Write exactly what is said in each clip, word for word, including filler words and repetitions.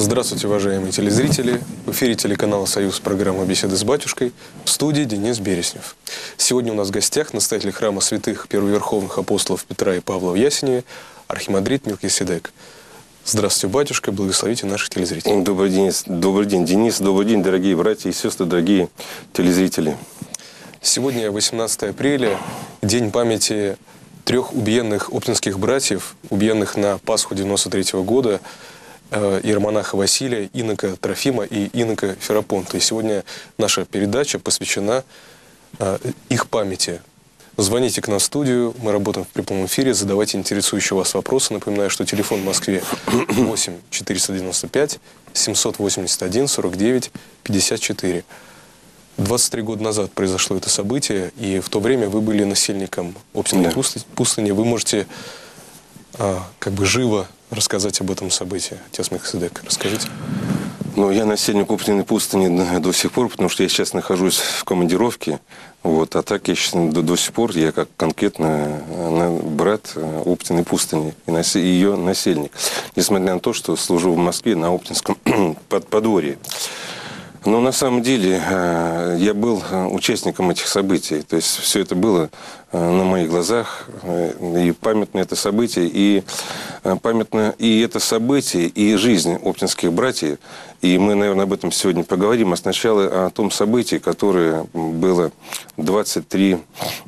Здравствуйте, уважаемые телезрители! В эфире телеканала «Союз» программа «Беседы с батюшкой», в студии Денис Береснев. Сегодня у нас в гостях настоятель храма святых первоверховных апостолов Петра и Павла в Ясеневе, архимандрит Мелкиседек. Здравствуйте, батюшка, благословите наших телезрителей. Добрый день, добрый день, Денис, добрый день, дорогие братья и сестры, дорогие телезрители. Сегодня восемнадцатое апреля, день памяти трех убиенных оптинских братьев, убиенных на Пасху девяносто третьего года, иеромонаха Василия, инока Трофима и инока Ферапонта. И сегодня наша передача посвящена э, их памяти. Звоните к нам в студию, мы работаем в прямом эфире, задавайте интересующие вас вопросы. Напоминаю, что телефон в Москве восемь четыреста девяносто пять семьсот восемьдесят один сорок девять пятьдесят четыре. двадцать три года назад произошло это событие, и в то время вы были насельником Оптиной да. пустыни. Вы можете э, как бы живо рассказать об этом событии. Отец Мелкиседек, расскажите. Ну, я насельник Оптиной пустыни до сих пор, потому что я сейчас нахожусь в командировке. Вот, а так я сейчас, до, до сих пор я как конкретно брат Оптиной пустыни и нас, ее насельник. Несмотря на то, что служу в Москве на Оптинском под, подворье. Но на самом деле я был участником этих событий. То есть все это было на моих глазах. И памятно это событие, и памятно и это событие, и жизнь оптинских братьев. И мы, наверное, об этом сегодня поговорим. А сначала о том событии, которое было двадцать три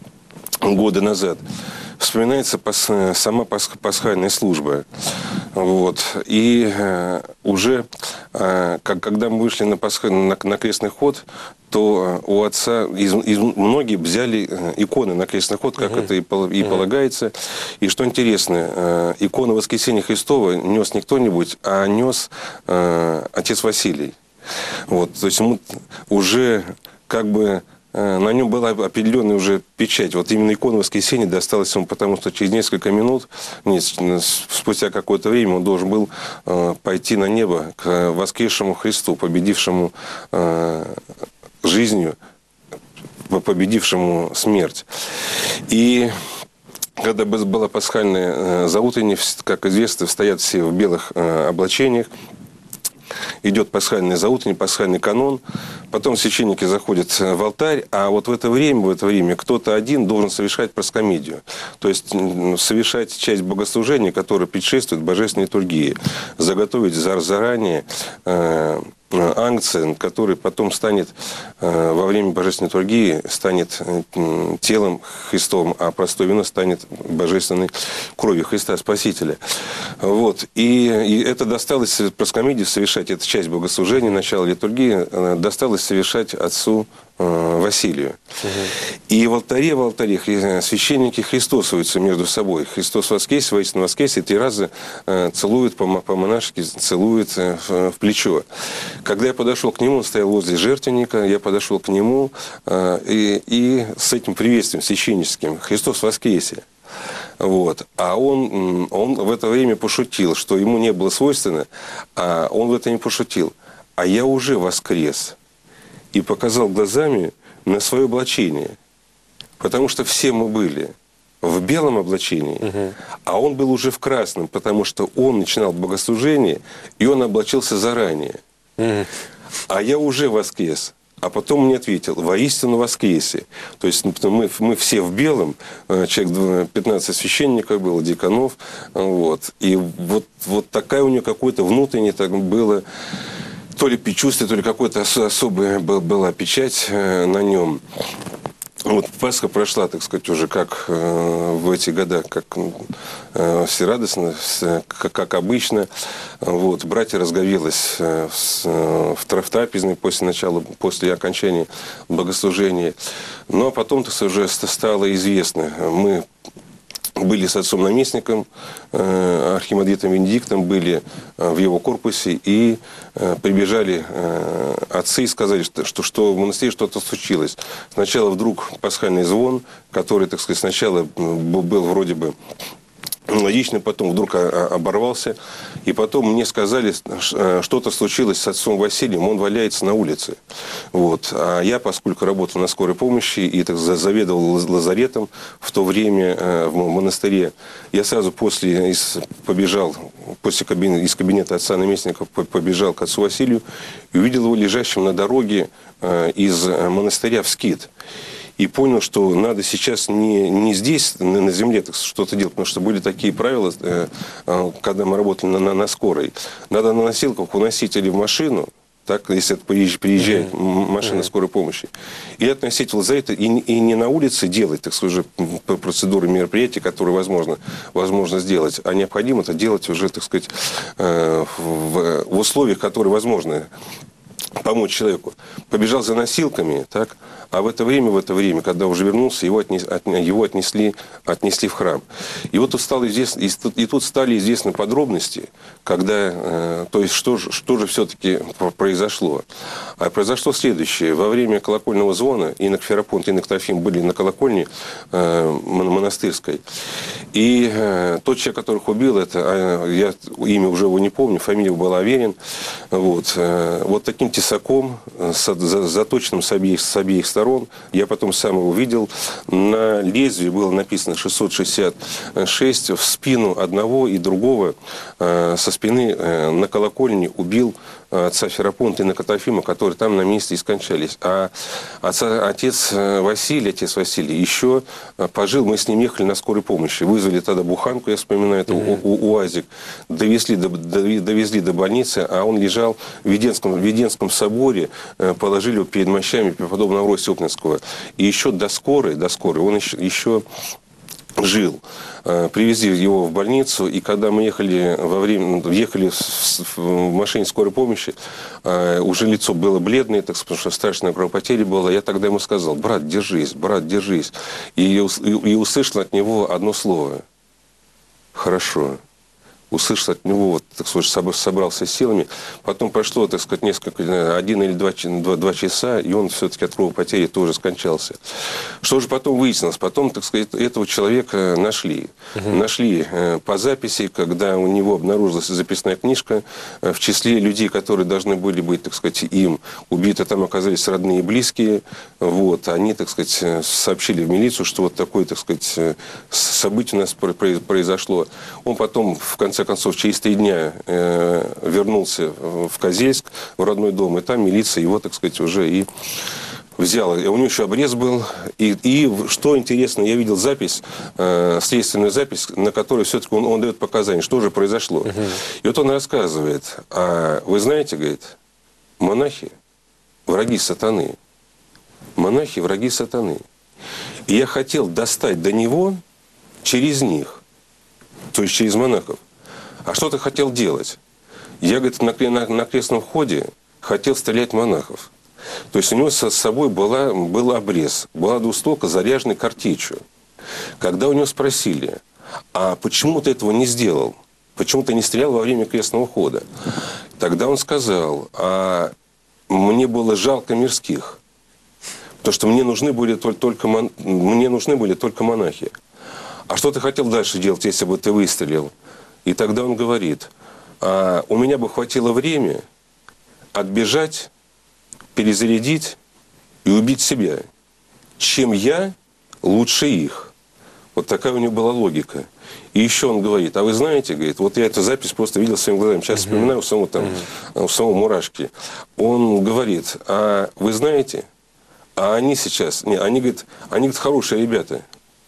года назад. Вспоминается пас, сама пас, пасхальная служба. Вот. И э, уже, э, как, когда мы вышли на, пасха, на, на крестный ход, то у отца из, из, многие взяли иконы на крестный ход, как uh-huh. это и, и uh-huh. полагается. И что интересно, э, икону Воскресения Христова нес не кто-нибудь, а нес э, отец Василий. Вот. То есть ему уже как бы... На нем была определенная уже печать. Вот именно икона Воскресения досталась ему, потому что через несколько минут, нет, спустя какое-то время, он должен был э, пойти на небо к воскресшему Христу, победившему э, жизнью, победившему смерть. И когда была пасхальная э, заутренняя, как известно, стоят все в белых э, облачениях. Идет пасхальный заутренний, пасхальный канон. Потом священники заходят в алтарь, а вот в это время, в это время кто-то один должен совершать проскомидию. То есть совершать часть богослужения, которая предшествует божественной литургии. Заготовить заранее э, анкция, который потом станет э, во время божественной литургии станет э, телом Христовым, а простое вино станет божественной кровью Христа Спасителя. Вот. И, и это досталось проскомидию совершать, это часть богослужения, начало литургии, э, досталось совершать отцу э, Василию. Угу. И в алтаре, в алтаре священники христосуются между собой. Христос воскресе, воистину воскресе, три раза э, целуют по-монашески, целуют э, в, в плечо. Когда я подошел к нему, он стоял возле жертвенника, я подошел к нему э, и, и с этим приветствием священническим «Христос воскресе». Вот. А он, он в это время пошутил, что ему не было свойственно, а он в это не пошутил. А я уже воскрес. И показал глазами на свое облачение. Потому что все мы были в белом облачении, угу. а он был уже в красном, потому что он начинал богослужение, и он облачился заранее. Угу. А я уже воскрес. А потом мне ответил: воистину воскресе. То есть мы, мы все в белом, человек пятнадцать священников было, дьяконов. Вот. И вот, вот такая у него какое-то внутреннее так было, то ли предчувствие, то ли какая-то особая была печать на нем. Вот Пасха прошла, так сказать, уже как э, в эти года, как э, все радостно, все, как, как обычно. Вот, братья разговелось э, с, э, в трапезной после начала, после окончания богослужения. Ну, а потом-то уже стало известно. Мы были с отцом-наместником, э, архимандритом Венедиктом, были э, в его корпусе, и э, прибежали э, отцы и сказали, что, что, что в монастыре что-то случилось. Сначала вдруг пасхальный звон, который, так сказать, сначала был вроде бы Логично, потом вдруг оборвался. И потом мне сказали, что-то случилось с отцом Василием, он валяется на улице. Вот. А я, поскольку работал на скорой помощи и так, заведовал лазаретом в то время в монастыре, я сразу после из, побежал, после кабинета, из кабинета отца-наместника побежал к отцу Василию и увидел его лежащим на дороге из монастыря в Скит. И понял, что надо сейчас не, не здесь, на земле, что-то делать, потому что были такие правила, когда мы работали на, на, на скорой. Надо на носилках уносить или в машину, так, если это приезжает машина скорой помощи, или относить в лазарет, и, и не на улице делать, так сказать, процедуры мероприятий, которые возможно, возможно сделать, а необходимо это делать уже, так сказать, в, в условиях, которые возможны. Помочь человеку. Побежал за носилками, так? А в это время, в это время, когда уже вернулся, его, отнес, от, его отнесли, отнесли в храм. И вот тут, стало известно, и, тут, и тут стали известны подробности, когда, э, то есть, что, что же все-таки произошло. А произошло следующее. Во время колокольного звона инок Ферапонт и инок Трофим были на колокольне э, монастырской. И э, тот человек, которых убил, это, э, я имя уже его не помню, фамилия была Аверин. Вот, э, вот таким тесаком, заточенным с обеих, с обеих сторон. Я потом сам его видел. На лезвии было написано шестьсот шестьдесят шесть. В спину одного и другого со спины на колокольне убил отца Ферапонта и инок Трофима, которые там на месте и скончались. А отца, отец Василий, отец Василий еще пожил, мы с ним ехали на скорой помощи. Вызвали тогда буханку, я вспоминаю, это mm-hmm. УАЗик. Довезли до, довезли до больницы, а он лежал в Веденском, в Веденском соборе, положили его перед мощами преподобного Авросия Обнинского. И еще до скорой, до скорой он еще, еще жил. Привезли его в больницу, и когда мы ехали во время, ехали в машине скорой помощи, уже лицо было бледное, так, потому что страшная кровопотеря была. Я тогда ему сказал: брат, держись, брат, держись. И, и услышал от него одно слово: хорошо. Услышал от него, вот, так сказать, собрался с силами. Потом прошло, так сказать, несколько, один или два, два, два часа, и он все-таки от кровопотери тоже скончался. Что же потом выяснилось? Потом, так сказать, этого человека нашли. Угу. Нашли по записи, когда у него обнаружилась записная книжка. В числе людей, которые должны были быть, так сказать, им убиты, там оказались родные и близкие. Вот. Они, так сказать, сообщили в милицию, что вот такое, так сказать, событие у нас произошло. Он потом, в конце В конце концов, через три дня э, вернулся в Козельск, в родной дом, и там милиция его, так сказать, уже и взяла. И у него еще обрез был. И, и что интересно, я видел запись, э, следственную запись, на которой все-таки он, он дает показания, что же произошло. Угу. И вот он рассказывает: а вы знаете, говорит, монахи враги сатаны. Монахи враги сатаны. И я хотел достать до него через них, то есть через монахов. А что ты хотел делать? Я, говорит, на, на, на крестном входе хотел стрелять монахов. То есть у него с собой была, был обрез, была двустволка, заряженная картечью. Когда у него спросили: а почему ты этого не сделал? Почему ты не стрелял во время крестного хода? Тогда он сказал: а мне было жалко мирских. Потому что мне нужны были только, только, мне нужны были только монахи. А что ты хотел дальше делать, если бы ты выстрелил? И тогда он говорит: а у меня бы хватило времени отбежать, перезарядить и убить себя, чем я лучше их. Вот такая у него была логика. И еще он говорит: а вы знаете, говорит, вот я эту запись просто видел своими глазами, сейчас uh-huh. вспоминаю у самого, там, uh-huh. у самого мурашки. Он говорит: а вы знаете, а они сейчас, не, они, говорит, они, говорит, хорошие ребята.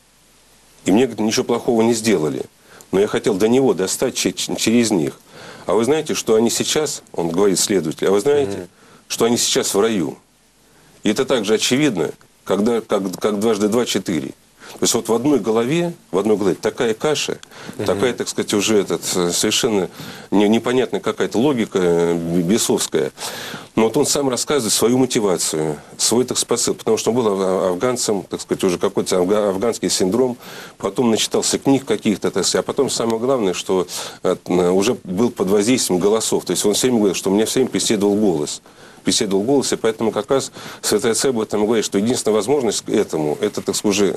И мне, говорит, ничего плохого не сделали. Но я хотел до него достать через них. А вы знаете, что они сейчас, он говорит следователь, а вы знаете, mm-hmm. что они сейчас в раю. И это также очевидно, когда, как, как дважды два – четыре. То есть вот в одной голове, в одной голове такая каша, mm-hmm. такая, так сказать, уже этот, совершенно не, непонятная какая-то логика бесовская. Но вот он сам рассказывает свою мотивацию, свой, так способ, потому что он был афганцем, так сказать, уже какой-то афганский синдром, потом начитался книг каких-то, так сказать, а потом самое главное, что уже был под воздействием голосов. То есть он все время говорил, что у меня все время преследовал голос. Преследовал голос, и поэтому как раз Святой Отец об этом говорит, что единственная возможность к этому, это, так сказать, это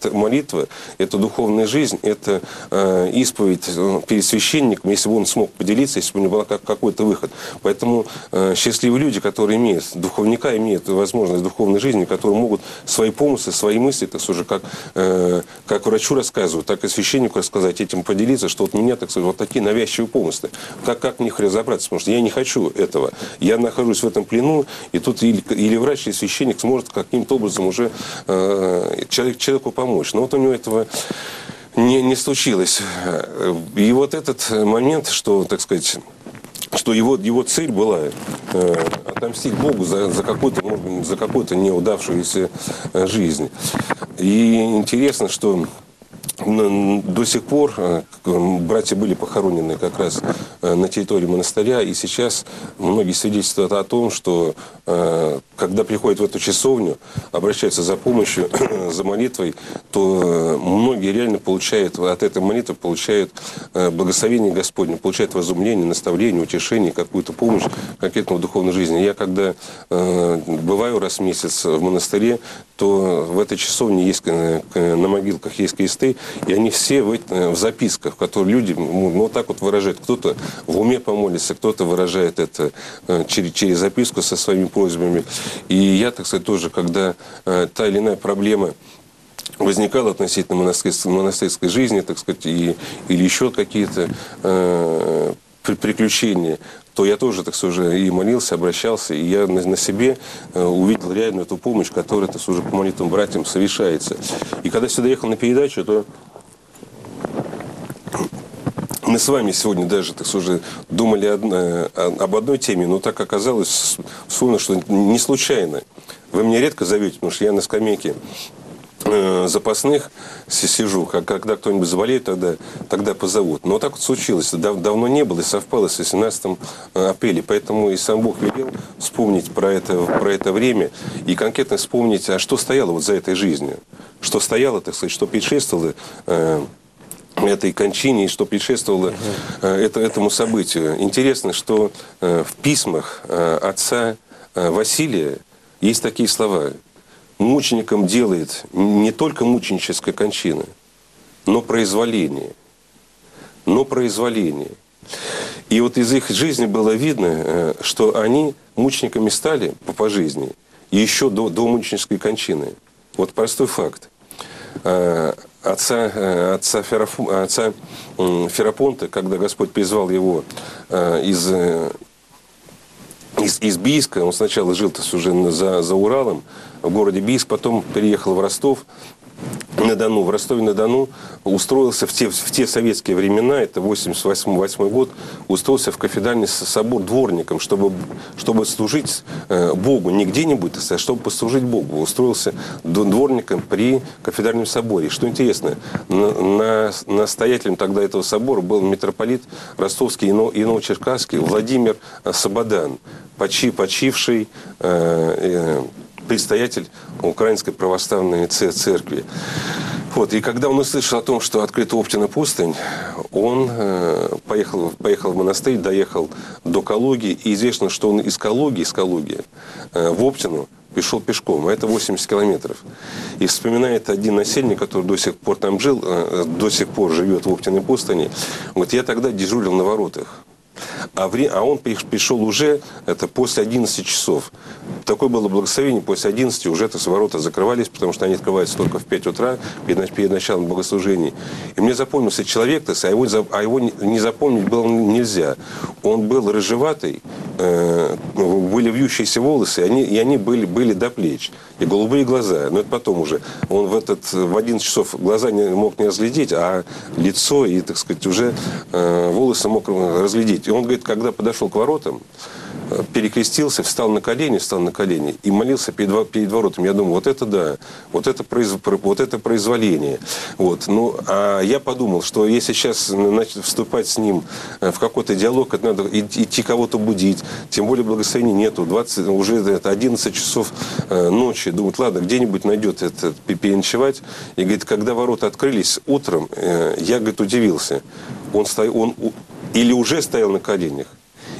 молитва, это духовная жизнь, это э, исповедь перед священником, если бы он смог поделиться, если бы у него был как, какой-то выход. Поэтому э, счастливые люди, которые имеют, духовника имеют возможность духовной жизни, которые могут свои помыслы, свои мысли, так сказать, как, э, как врачу рассказывают, так и священнику рассказать, этим поделиться, что вот у меня, так сказать, вот такие навязчивые помыслы. Как, как в них разобраться? Потому что я не хочу этого. Я нахожусь в этом плену, и тут или, или врач, или священник сможет каким-то образом уже э, человек, человеку помочь. Но вот у него этого не, не случилось. И вот этот момент, что, так сказать, что его, его цель была э, отомстить Богу за, за какую-то, может быть, за какую-то неудавшуюся жизнь. И интересно, что до сих пор братья были похоронены как раз на территории монастыря, и сейчас многие свидетельствуют о том, что когда приходят в эту часовню, обращаются за помощью, за молитвой, то многие реально получают от этой молитвы, получают благословение Господне, получают возумление, наставление, утешение, какую-то помощь конкретно в духовной жизни. Я когда бываю раз в месяц в монастыре, то в этой часовне есть, на могилках есть кресты, и они все в, в записках, которые люди ну, вот так вот выражают. Кто-то в уме помолится, кто-то выражает это через, через записку со своими просьбами. И я, так сказать, тоже, когда э, та или иная проблема возникала относительно монастырской, монастырской жизни, так сказать, и, или еще какие-то э, приключения, то я тоже, так сказать, уже и молился, обращался, и я на, на себе э, увидел реально эту помощь, которая, так сказать, уже по молитвам братьям совершается. И когда сюда ехал на передачу, то мы с вами сегодня даже, так сказать, уже думали одна, об одной теме, но так оказалось, вспомнил, что не случайно. Вы меня редко зовете, потому что я на скамейке э, запасных сижу, когда кто-нибудь заболеет, тогда, тогда позовут. Но вот так вот случилось. Дав, давно не было и совпало с восемнадцатым апреля. Поэтому и сам Бог велел вспомнить про это, про это время и конкретно вспомнить, а что стояло вот за этой жизнью. Что стояло, так сказать, что предшествовало э, этой кончине и что предшествовало э, это, этому событию. Интересно, что э, в письмах э, отца э, Василия есть такие слова. Мучеником делает не только мученическая кончина, но произволение. Но произволение. И вот из их жизни было видно, что они мучениками стали по жизни еще до, до мученической кончины. Вот простой факт. Отца, отца, Ферафу, отца Ферапонта, когда Господь призвал его из, из, из Бийска, он сначала жил уже за, за Уралом, в городе Бийск, потом переехал в Ростов, на Дону. В Ростове-на-Дону устроился в те, в те советские времена, это восемьдесят восьмой год, устроился в кафедральный собор дворником, чтобы, чтобы служить э, Богу, не где-нибудь, а чтобы послужить Богу. Устроился дворником при кафедральном соборе. Что интересно, на, на, настоятелем тогда этого собора был митрополит ростовский и новочеркасский Владимир Сабадан, почи, почивший э, э, предстоятель Украинской православной церкви. Вот. И когда он услышал о том, что открыта Оптина пустынь, он э, поехал, поехал в монастырь, доехал до Калуги. И известно, что он из Калуги, из Калуги э, в Оптину пришел пешком. А это восемьдесят километров. И вспоминает один насельник, который до сих пор там жил, э, до сих пор живет в Оптиной пустыне. Вот я тогда дежурил на воротах. А, вре... а он пришел уже это после одиннадцати часов. Такое было благословение, после одиннадцати уже это ворота закрывались, потому что они открываются только в пять утра, перед, перед началом богослужений. И мне запомнился человек-то, а его, а его не запомнить было нельзя. Он был рыжеватый, э, были вьющиеся волосы, и они, и они были, были до плеч. И голубые глаза. Но это потом уже. Он в, этот, в одиннадцать часов глаза не, мог не разглядеть, а лицо и, так сказать, уже э, волосы мог разглядеть. И он говорит, когда подошел к воротам, перекрестился, встал на колени, встал на колени и молился перед, перед воротами. Я думаю, вот это да, вот это, произ, вот это произволение. Вот. Ну, а я подумал, что если сейчас начать вступать с ним в какой-то диалог, это надо идти кого-то будить, тем более благословения нету, двадцать, уже это одиннадцать часов ночи. Думают, ладно, где-нибудь найдет это переночевать. И говорит, когда ворота открылись утром, я, говорит, удивился. Он, стоял, он или уже стоял на коленях,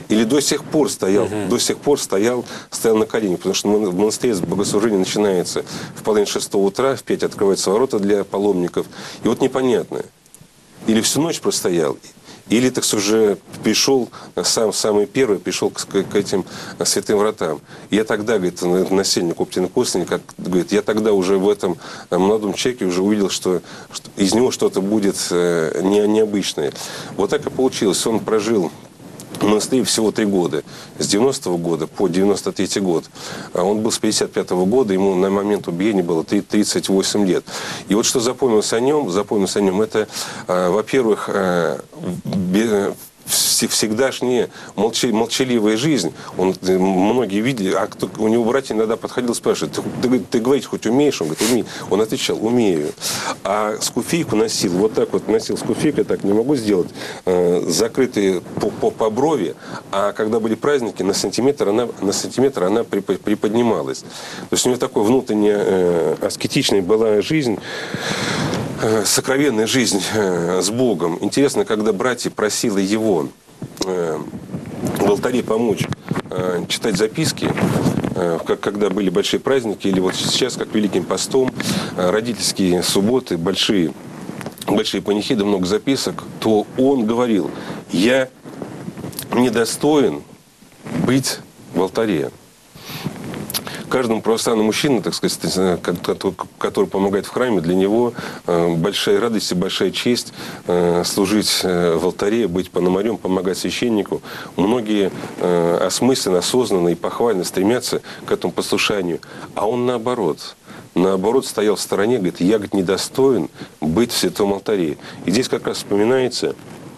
или до сих пор стоял, угу. до сих пор стоял, стоял на коленях, потому что в монастыре богослужение начинается в половине шестого утра, в пять открываются ворота для паломников. И вот непонятно, или всю ночь простоял, или, так сказать, уже пришел, сам, самый первый пришел к, к этим святым вратам. Я тогда, говорит, насельник Оптина-Костренник, говорит, я тогда уже в этом молодом человеке уже увидел, что, что из него что-то будет э, не, необычное. Вот так и получилось. Он прожил в монастыре всего три года. С девяностого года по девяносто третий год. Он был с пятьдесят пятого года, ему на момент убиения было тридцать восемь лет. И вот что запомнилось о нем, запомнилось о нем, это, во-первых, всегдашняя молчаливая жизнь. Он, многие видели, а кто, у него братья иногда подходил и спрашивали, ты, ты, ты говорить хоть умеешь? Он говорит, умею. Он отвечал, умею. А скуфейку носил, вот так вот носил скуфейку, я так не могу сделать, э, закрытые по, по, по брови, а когда были праздники, на сантиметр она, на сантиметр она приподнималась. То есть у него такая внутренняя э, аскетичная была жизнь, сокровенная жизнь э, с Богом. Интересно, когда братья просили его э, в алтаре помочь э, читать записки, э, как, когда были большие праздники, или вот сейчас, как Великим постом, э, родительские субботы, большие, большие панихиды, много записок, то он говорил, я недостоин быть в алтаре. Каждому православному мужчине, так сказать, который помогает в храме, для него большая радость и большая честь служить в алтаре, быть пономарем, помогать священнику. Многие осмысленно, осознанно и похвально стремятся к этому послушанию. А он наоборот. Наоборот, стоял в стороне, говорит, я, говорит, недостоин быть в святом алтаре. И здесь как раз вспоминается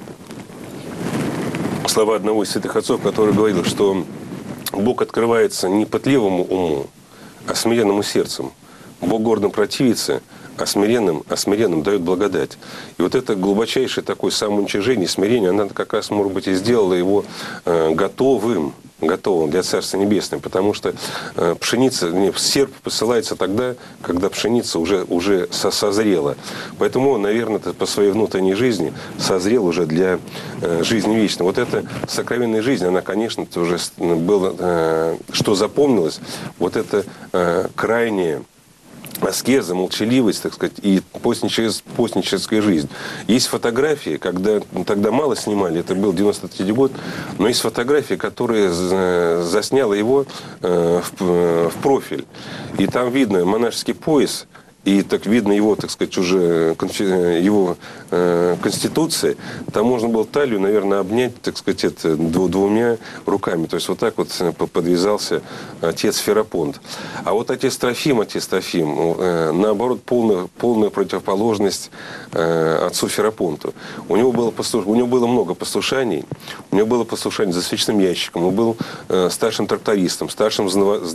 слова одного из святых отцов, который говорил, что Бог открывается не пытливому уму, а смиренному сердцем. Бог гордым противится, а смиренным, а смиренным дает благодать. И вот это глубочайшее такое самоуничижение, смирение, она как раз, может быть, и сделала его э, готовым, готовым для Царства Небесного. Потому что э, пшеница, не, серп посылается тогда, когда пшеница уже, уже со, созрела. Поэтому он, наверное, по своей внутренней жизни созрел уже для э, жизни вечной. Вот эта сокровенная жизнь, она, конечно, тоже была, э, что запомнилось, вот это э, крайнее аскеза, молчаливость, так сказать, и постническая, постническая жизнь. Есть фотографии, когда тогда мало снимали, это был девяносто третий год, но есть фотографии, которые засняла его в, в профиль. И там видно монашеский пояс, и так видно его, так сказать, уже его э, конституция. Там можно было талию, наверное, обнять, так сказать, это, двумя руками. То есть вот так вот подвязался отец Ферапонт. А вот отец Трофим, отец Трофим, э, наоборот, полная, полная противоположность э, отцу Ферапонту. У него, было послуш... у него было много послушаний. У него было послушание за свечным ящиком. Он был э, старшим трактористом, старшим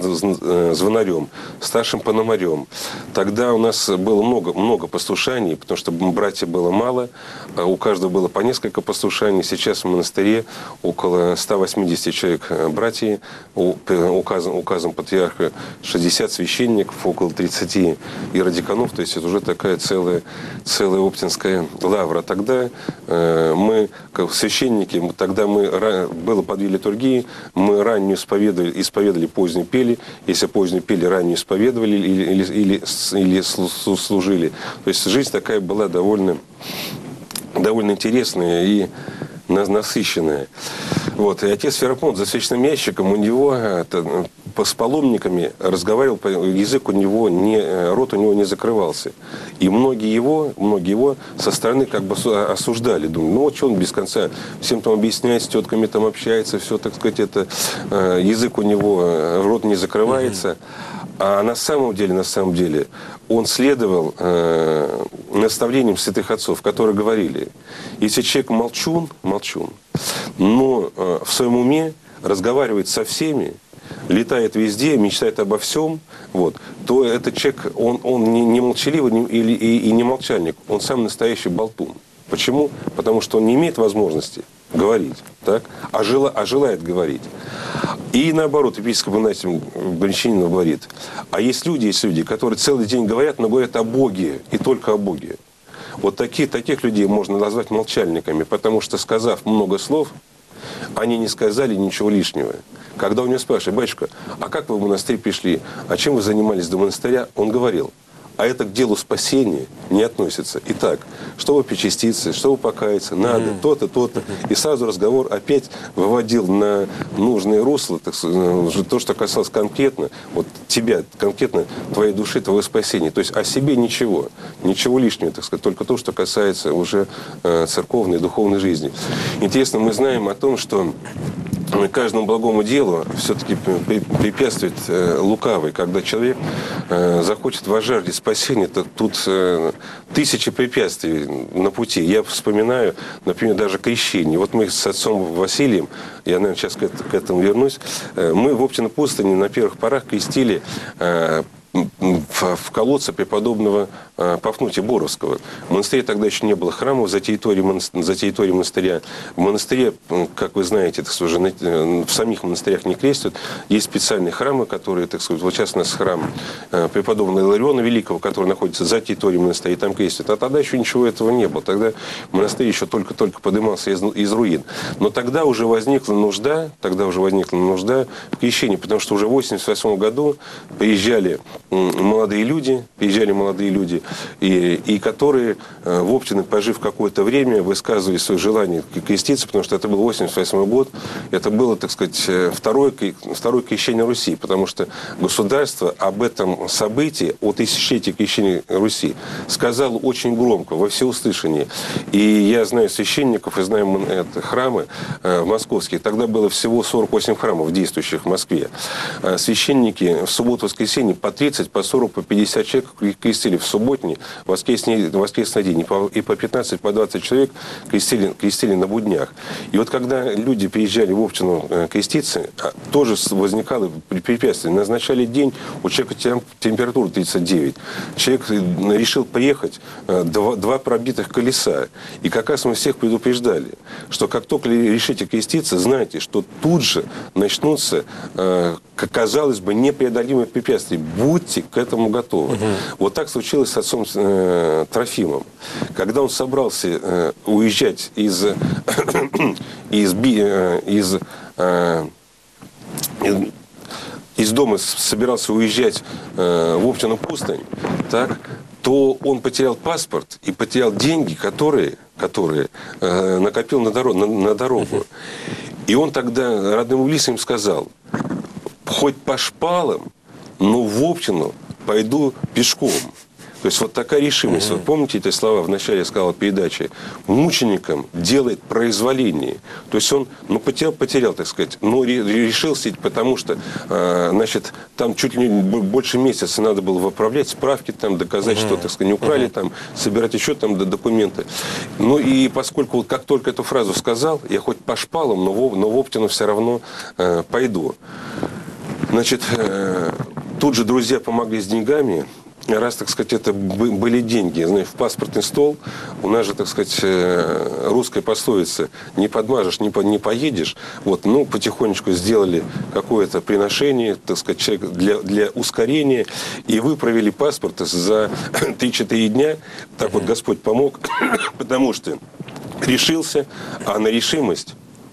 звонарем, старшим пономарем. Тогда у нас было много, много послушаний, потому что братьев было мало, у каждого было по несколько послушаний. Сейчас в монастыре около ста восьмидесяти человек братьев, указом, указом патриарха шестьдесят священников, около тридцати иродиканов, то есть это уже такая целая, целая оптинская лавра. Тогда э, мы, как священники, тогда мы, было по две литургии, мы раннюю исповедовали, исповедовали, позднюю пели, если позднюю пели, раннюю исповедовали или, или, или, или служили. То есть жизнь такая была довольно, довольно интересная и насыщенная. Вот. И отец Ферапонт за свечным ящиком, у него это, с паломниками разговаривал, язык у него не, рот у него не закрывался. И многие его, многие его со стороны как бы осуждали. Думали, ну вот что он без конца всем там объясняет, с тетками там общается, все, так сказать, это язык у него, рот не закрывается. А на самом деле, на самом деле, он следовал э, наставлениям святых отцов, которые говорили, если человек молчун, молчун, но э, в своем уме разговаривает со всеми, летает везде, мечтает обо всем, вот, то этот человек, он, он не, не молчаливый не, или, и, и не молчальник, он сам настоящий болтун. Почему? Потому что он не имеет возможности говорить, так? А, жела, а желает говорить. И наоборот, епископ Игнатий Бринчанинов говорит, а есть люди, есть люди, которые целый день говорят, но говорят о Боге, и только о Боге. Вот таких, таких людей можно назвать молчальниками, потому что, сказав много слов, они не сказали ничего лишнего. Когда у него спрашивали: батюшка, а как вы в монастырь пришли? А чем вы занимались до монастыря? Он говорил: а это к делу спасения не относится. Итак, чтобы причаститься, чтобы покаяться, надо mm-hmm. то-то, то-то. И сразу разговор опять выводил на нужные русла, так сказать, то, что касалось конкретно вот тебя, конкретно твоей души, твоего спасения. То есть о себе ничего, ничего лишнего, так сказать, только то, что касается уже э, церковной, духовной жизни. Интересно, мы знаем о том, что каждому благому делу все-таки препятствует э, лукавый. Когда человек э, захочет возжаждать спасения, то тут э, тысячи препятствий на пути. Я вспоминаю, например, даже крещение. Вот мы с отцом Василием, я, наверное, сейчас к, это, к этому вернусь, э, мы в Оптиной пустыне на первых порах крестили э, В, в колодце преподобного э, Пафнутия Боровского. В монастыре тогда еще не было храмов за территорией, монастыря, за территорией монастыря. В монастыре, как вы знаете, так сказать, уже в самих монастырях не крестят. Есть специальные храмы, которые, так сказать, вот сейчас у нас храм э, преподобного Илариона Великого, который находится за территорией монастыря, и там крестят. А тогда еще ничего этого не было. Тогда монастырь еще только-только поднимался из, из руин. Но тогда уже возникла нужда, тогда уже возникла нужда в крещении, потому что уже в восемьдесят восьмом году приезжали молодые люди, приезжали молодые люди, и, и которые в Оптино, пожив какое-то время, высказывали свое желание креститься, потому что это был восемьдесят восьмой год, это было, так сказать, второе, второе крещение Руси, потому что государство об этом событии, о тысячелетии крещения Руси, сказало очень громко, во всеуслышание. И я знаю священников, и знаю это, храмы э, московские, тогда было всего сорок восемь храмов, действующих в Москве. Э, священники в субботу-воскресенье по тридцать, по сорок, по пятьдесят человек крестили в субботний, воскресный, воскресный день. И по, и по пятнадцать, по двадцать человек крестили, крестили на буднях. И вот когда люди приезжали в Оптину креститься, тоже возникало препятствие. Назначали день, у человека температура тридцать девять. Человек решил приехать, два, два пробитых колеса. И как раз мы всех предупреждали, что как только решите креститься, знайте, что тут же начнутся, казалось бы, непреодолимые препятствия. Будьте к этому готовы. Угу. Вот так случилось с отцом э, Трофимом. Когда он собрался э, уезжать из, э, из, э, из, э, из дома, собирался уезжать э, в Оптину пустынь, так, то он потерял паспорт и потерял деньги, которые, которые э, накопил на, дорог, на, на дорогу. Угу. И он тогда родным и близким сказал: хоть по шпалам, но в Оптину пойду пешком. То есть вот такая решимость. Mm-hmm. Вот помните эти слова в начале я сказал передачи? Мученикам делает произволение. То есть он, ну, потерял, потерял, так сказать, но решился, потому что, э, значит, там чуть ли не больше месяца надо было выправлять справки, там, доказать, mm-hmm. что, так сказать, не украли, mm-hmm. там, собирать еще там документы. Ну и поскольку вот как только эту фразу сказал, я хоть по шпалам, но в, но в Оптину все равно э, пойду. Значит, э, тут же друзья помогли с деньгами. Раз, так сказать, это были деньги, знаешь, в паспортный стол. У нас же, так сказать, русская пословица: не подмажешь, не, по, не поедешь. Вот, ну, потихонечку сделали какое-то приношение, так сказать, человек для, для ускорения. И выправили паспорт за три-четыре дня. Так вот Господь помог, потому что решился, а на решимость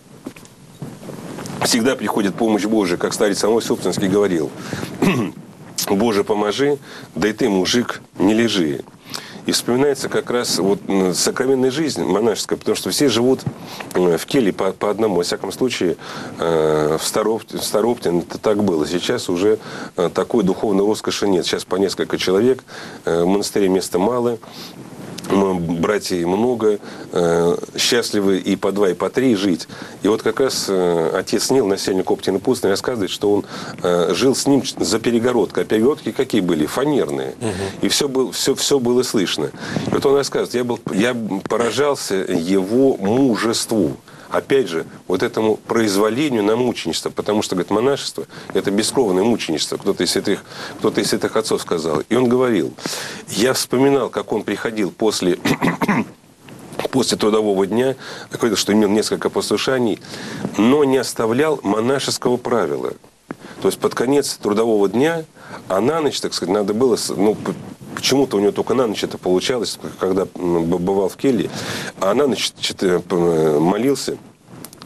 всегда приходит помощь Божия, как старец Самой Собственский говорил: Боже, поможи, да и ты, мужик, не лежи. И вспоминается как раз вот сокровенная жизнь монашеская, потому что все живут в келье по, по одному. Во всяком случае, в Старооптине это так было. Сейчас уже такой духовной роскоши нет. Сейчас по несколько человек, в монастыре места мало. Братьев много, э, счастливы и по два, и по три жить. И вот как раз э, отец Нил, насельник Оптиной пустыни, рассказывает, что он э, жил с ним за перегородкой. А перегородки какие были? Фанерные. Угу. И все, был, все, все было слышно. И вот он рассказывает: я, был, я поражался его мужеству. Опять же, вот этому произволению на мученичество, потому что, говорит, монашество – это бескровное мученичество, кто-то из святых, кто-то из святых отцов сказал. И он говорил: я вспоминал, как он приходил после, после трудового дня, говорил, что имел несколько послушаний, но не оставлял монашеского правила. То есть под конец трудового дня, а на ночь, так сказать, надо было, ну, почему-то у него только на ночь это получалось, когда бывал в келье, а на ночь молился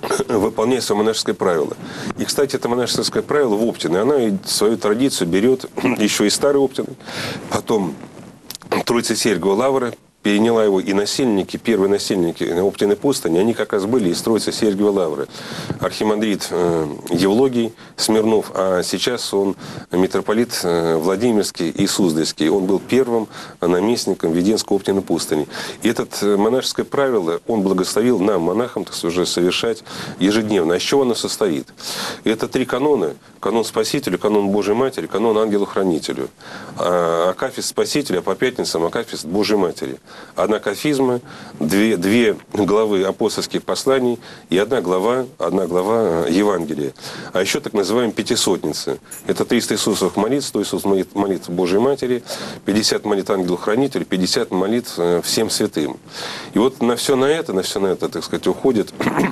выполняя свое монашеское правило. И, кстати, это монашеское правило в Оптиной, она свою традицию берет еще из старой Оптины, потом Троице-Сергиева лавра переняла его, и насельники, первые насельники Оптиной пустыни, они как раз были из Троице-Сергиева лавры. Архимандрит э, Евлогий Смирнов, а сейчас он митрополит э, Владимирский и Суздальский. Он был первым наместником Веденской Оптиной пустыни. И это э, монашеское правило он благословил нам, монахам, так сказать, уже совершать ежедневно. А из чего оно состоит? Это три канона. Канон Спасителю, канон Божьей Матери, канон Ангелу-Хранителю. А акафист Спасителя, а по пятницам акафист Божьей Матери. Одна кафизма, две, две главы апостольских посланий и одна глава, одна глава Евангелия. А еще так называемые пятисотницы. Это триста Иисусовых молитв, сто Иисусов молитв, молитв Божьей Матери, пятьдесят молитв Ангелу-Хранителю, пятьдесят молитв всем святым. И вот на все на это, на все на это, так сказать, уходит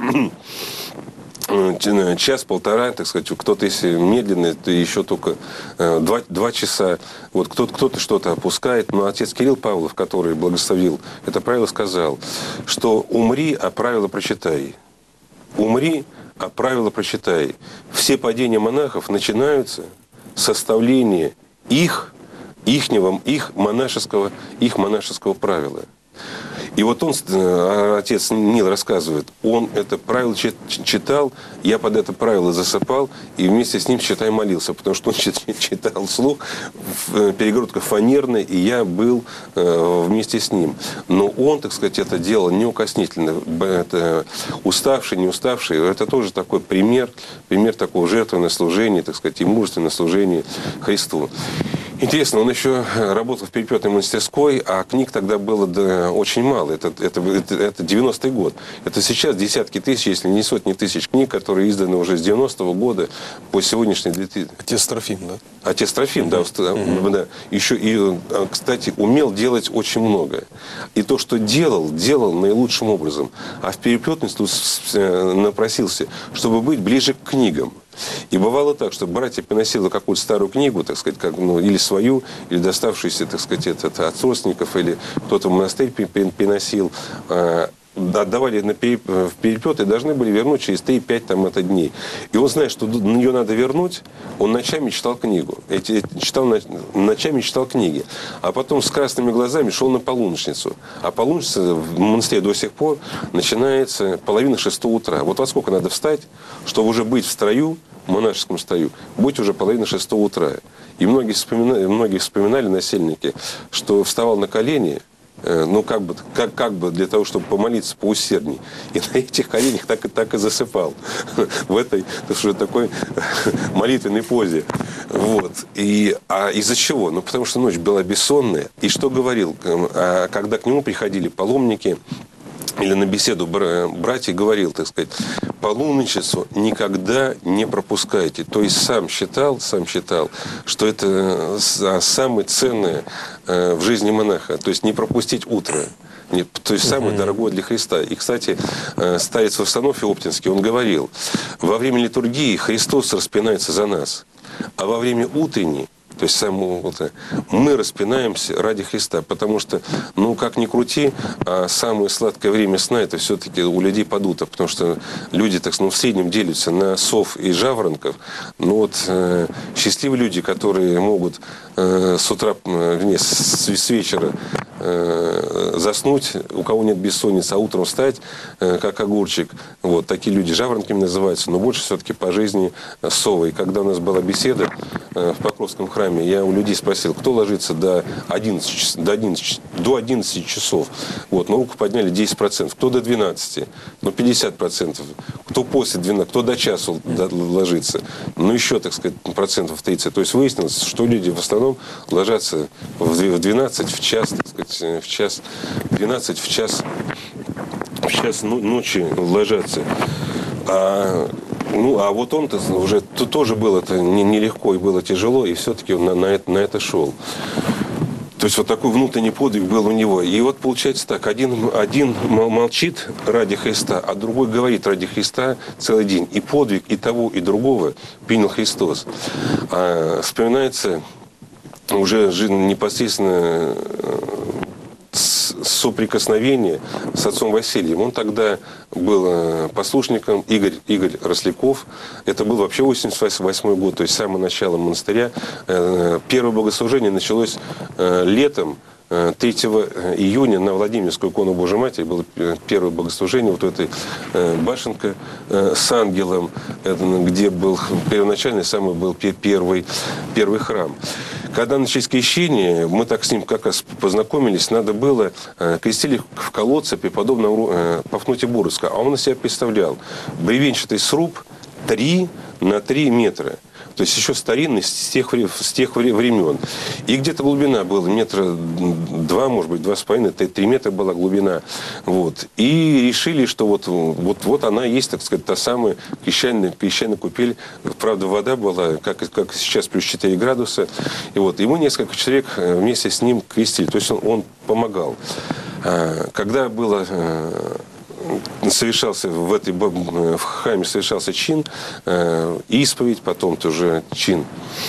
час-полтора, так сказать, кто-то, если медленный, то еще только э, два, два часа. Вот кто-то, кто-то что-то опускает. Но отец Кирилл Павлов, который благословил это правило, сказал, что умри, а правило прочитай. Умри, а правило прочитай. Все падения монахов начинаются с составления их, ихнего, их монашеского, их монашеского правила. И вот он, отец Нил рассказывает, он это правило читал, я под это правило засыпал, и вместе с ним, считай, молился, потому что он читал вслух, перегородка фанерная, и я был вместе с ним. Но он, так сказать, это делал неукоснительно. Это уставший, не уставший, это тоже такой пример, пример такого жертвенного служения, так сказать, и мужественного служения Христу. Интересно, он еще работал в Перепетной монастырской, а книг тогда было да, очень мало. Это, это, это, это девяностый год. Это сейчас десятки тысяч, если не сотни тысяч книг, которые изданы уже с девяностого года по сегодняшний две тысячи. Отец Трофим, да? Отец Трофим, да. Mm-hmm. да. Еще и, кстати, умел делать очень много. И то, что делал, делал наилучшим образом. А в Перепетной напросился, чтобы быть ближе к книгам. И бывало так, что братья приносили какую-то старую книгу, так сказать, как, ну, или свою, или доставшуюся, так сказать, это, это от родственников, или кто-то в монастырь приносил, э, отдавали на переп... в Перепет и должны были вернуть через три-пять там, это дней. И он знает, что ее надо вернуть, он ночами читал книгу. Эти, читал, ночами читал книги. А потом с красными глазами шел на полуночницу. А полуночница в монастыре до сих пор начинается половина шестого утра. Вот во сколько надо встать, чтобы уже быть в строю, в монашеском строю, быть уже половина шестого утра. И многие вспоминали, многие вспоминали насельники, что вставал на колени, ну, как бы, как, как бы для того, чтобы помолиться поусердней. И на этих коленях так и, так и засыпал. В этой, что такой молитвенной позе. Вот. И, а из-за чего? Ну, потому что ночь была бессонная. И что говорил? А когда к нему приходили паломники, или на беседу братья, говорил, так сказать, полуночницу никогда не пропускайте. То есть сам считал, сам считал, что это самое ценное в жизни монаха. То есть не пропустить утро. То есть самое mm-hmm. дорогое для Христа. И, кстати, старец в Останове Оптинский, он говорил, во время литургии Христос распинается за нас, а во время утренней, то есть самого, вот, мы распинаемся ради Христа, потому что, ну, как ни крути, а самое сладкое время сна, это все-таки у людей под утро, потому что люди, так, ну, в среднем делятся на сов и жаворонков. Но вот э, счастливые люди, которые могут э, с утра, вернее, с, с вечера э, заснуть, у кого нет бессонницы, а утром встать, э, как огурчик, вот, такие люди жаворонками называются, но больше все-таки по жизни совы. И когда у нас была беседа э, в Покровском храме, я у людей спросил, кто ложится до одиннадцати, до одиннадцати, до одиннадцати часов. Вот, на руку подняли десять процентов. Кто до двенадцати? Ну, пятьдесят процентов. Кто после двенадцати? Кто до часу ложится? Ну, еще, так сказать, процентов тридцать. То есть выяснилось, что люди в основном ложатся в двенадцать, в час, так сказать, в час, двенадцать, в час, в час ночи ложатся. А Ну, а вот он-то уже тут тоже было это нелегко и было тяжело, и все-таки он на, на, это, на это шел. То есть вот такой внутренний подвиг был у него. И вот получается так, один, один молчит ради Христа, а другой говорит ради Христа целый день. И подвиг и того, и другого принял Христос. А вспоминается уже непосредственно соприкосновение с отцом Василием. Он тогда был послушником, Игорь, Игорь Росляков. Это был вообще восемьдесят восьмой год, то есть самое начало монастыря. Первое богослужение началось летом. третьего июня на Владимирскую икону Божьей Матери было первое богослужение вот в этой башенке с ангелом, где был первоначальный самый был первый, первый храм. Когда начались крещения, мы так с ним как раз познакомились, надо было крестили в колодце преподобного Пафнутия Буровского, а он из себя представлял бревенчатый сруб три на три метра. То есть еще старинный с тех, с тех времен. И где-то глубина была метра два, может быть, два с половиной, три метра была глубина. Вот. И решили, что вот, вот, вот она есть, так сказать, та самая крещальная, крещальная купель. Правда, вода была, как, как сейчас, плюс четыре градуса. И вот. И мы несколько человек вместе с ним крестили. То есть он, он помогал. Когда было... совершался в этой в храме совершался чин э, исповедь, потом тоже чин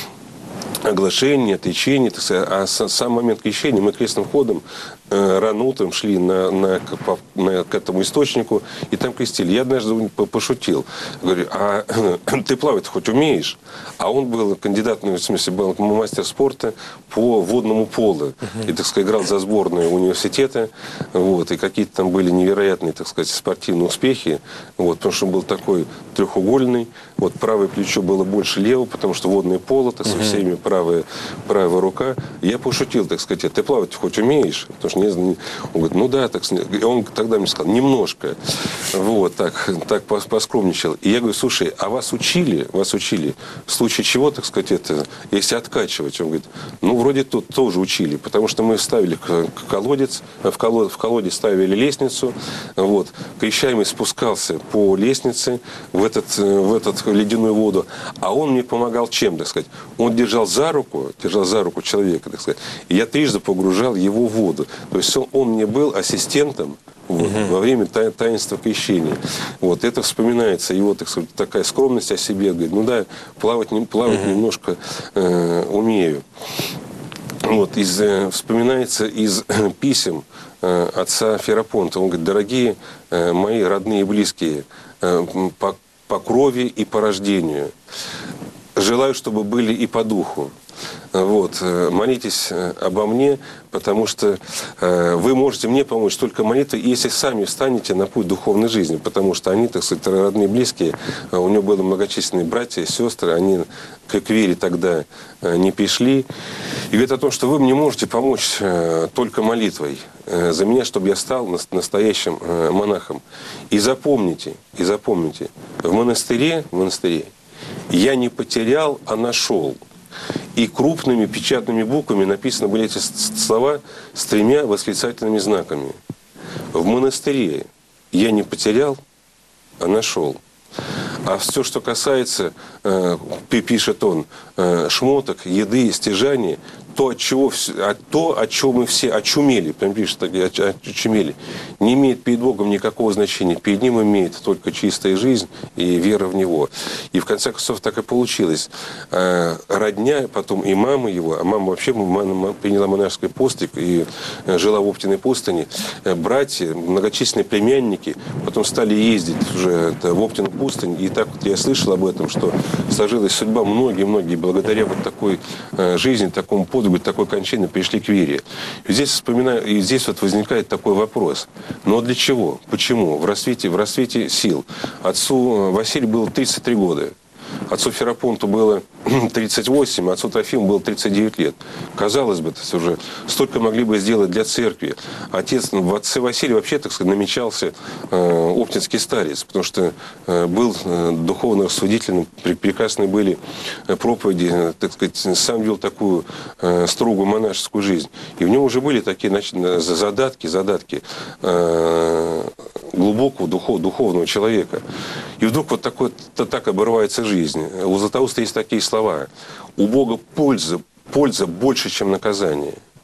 оглашения, отречения, а сам момент крещения мы крестным ходом э, рано утром шли на, на, на, к этому источнику и там крестили. Я однажды пошутил, говорю, а ты плавать хоть умеешь? А он был кандидат, ну, в смысле, был мастер спорта по водному полу. И, так сказать, играл за сборную университета. Вот, и какие-то там были невероятные, так сказать, спортивные успехи. Вот, потому что он был такой трехугольный. Вот, правое плечо было больше левого, потому что водное поло, так со всеми правая, правая рука. Я пошутил, так сказать, ты плавать хоть умеешь? Потому что не, он говорит, ну да, так сказать. И он тогда мне сказал, немножко. Вот, так, так поскромничал. И я говорю, слушай, а вас учили, вас учили, в случае чего, так сказать, это, если откачивать? Он говорит, ну, вроде тут тоже учили, потому что мы ставили колодец, в колодец, в колодец ставили лестницу, вот, крещаемый спускался по лестнице в, этот, в этот ледяную воду, а он мне помогал чем, так сказать? Он держал за руку, держал за руку человека, так сказать, и я трижды погружал его в воду. То есть он, он мне был ассистентом, вот, угу. во время тай, таинства крещения. Вот, это вспоминается, его, так сказать, такая скромность о себе, говорит, ну да, плавать, не, плавать угу. немножко э, умею. Вот, из, э, вспоминается из э, писем э, отца Ферапонта. Он говорит, дорогие э, мои родные и близкие, э, по, по крови и по рождению, желаю, чтобы были и по духу. Вот, молитесь обо мне, потому что э, вы можете мне помочь только молитвой, если сами встанете на путь духовной жизни, потому что они, так сказать, родные, близкие, у него были многочисленные братья и сестры, они к вере тогда не пришли. И говорит о том, что вы мне можете помочь э, только молитвой э, за меня, чтобы я стал настоящим э, монахом. И запомните, и запомните, в монастыре, в монастыре я не потерял, а нашел. И крупными печатными буквами написаны были эти слова с тремя восклицательными знаками. В монастыре я не потерял, а нашел. А все, что касается, э, пишет он, э, шмоток, еды, стяжаний, то, от чего, то, от чего мы все очумели, прям пишет, очумели, не имеет перед Богом никакого значения. Перед Ним имеет только чистая жизнь и вера в Него. И в конце концов так и получилось. Родня, потом и мама его, а мама вообще приняла монашеский постриг и жила в Оптиной пустыне. Братья, многочисленные племянники, потом стали ездить уже в Оптину пустынь. И так вот я слышал об этом, что сложилась судьба многие-многие благодаря вот такой жизни, такому подвигу, такой кончины пришли к вере. И здесь, вспоминаю, и здесь вот возникает такой вопрос. Но для чего? Почему? В расцвете, в расцвете сил. Отцу Василию было тридцать три года. Отцу Ферапонту было тридцать восемь, а отцу Трофиму было тридцать девять лет. Казалось бы, это уже столько могли бы сделать для церкви. Отец, в отце Василия вообще, так сказать, намечался э, оптинский старец, потому что э, был э, духовно рассудительным, прекрасные были проповеди, э, так сказать, сам вел такую э, строгую монашескую жизнь. И в нем уже были такие, значит, задатки, задатки э, глубокого духов, духовного человека. И вдруг вот такой, так обрывается жизнь. У Златоуста есть такие слова. У Бога польза, польза больше, чем наказание.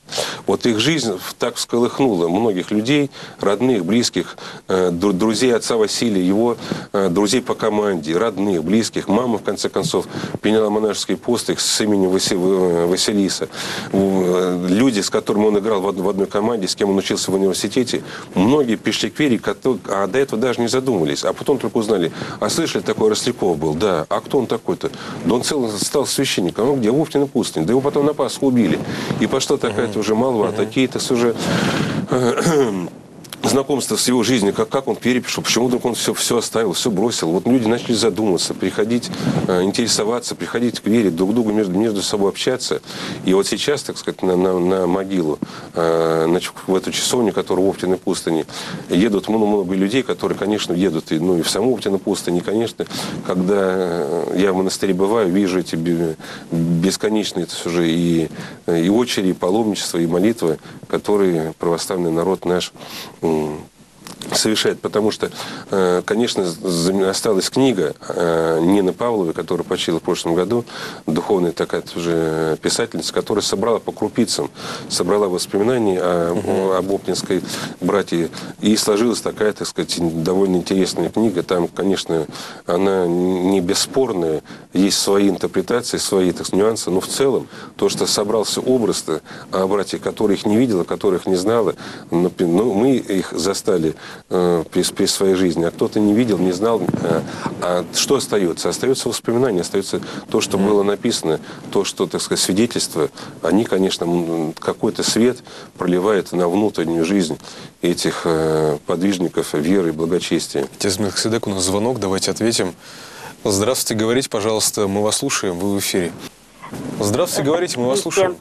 Вот их жизнь так всколыхнула многих людей, родных, близких, друзей отца Василия, его друзей по команде, родных, близких. Мама, в конце концов, приняла монашеский постриг с именем Василиса. Люди, с которыми он играл в одной команде, с кем он учился в университете, многие пришли к вере, а до этого даже не задумывались. А потом только узнали, а слышали, такой Росляков был? Да. А кто он такой-то? Да он целый стал священником. Ну где? В Оптиной пустыне. Да его потом на Пасху убили. И пошла такая-то уже молва, uh-huh. такие-то уже... знакомство с его жизнью, как, как он перепишел, почему вдруг он все, все оставил, все бросил. Вот люди начали задумываться, приходить, э, интересоваться, приходить к вере, друг другу между, между собой общаться. И вот сейчас, так сказать, на, на, на могилу, э, на, в эту часовню, которая в Оптиной пустыне, едут много-много людей, которые, конечно, едут и, ну, и в саму Оптину пустыню. И, конечно, когда я в монастыре бываю, вижу эти бесконечные это уже и, и очереди, и паломничества, и молитвы, которые православный народ наш совершает, потому что, конечно, осталась книга Нины Павловой, которая почила в прошлом году, духовная такая уже писательница, которая собрала по крупицам, собрала воспоминания о, uh-huh. об Оптинской братье, и сложилась такая, так сказать, довольно интересная книга. Там, конечно, она не бесспорная, есть свои интерпретации, свои так сказать, нюансы, но в целом то, что собрался образ-то о братьях, которых не видела, которых не знала, ну, мы их застали При, при своей жизни, а кто-то не видел, не знал. А, а что остается? Остается воспоминание, остается то, что mm. было написано, то, что, так сказать, свидетельства. Они, конечно, какой-то свет проливают на внутреннюю жизнь этих э, подвижников веры и благочестия. Отец Мелхиседек, у нас звонок, давайте ответим. Здравствуйте, говорите, пожалуйста, мы вас слушаем, вы в эфире. Здравствуйте, говорите, мы вас слушаем.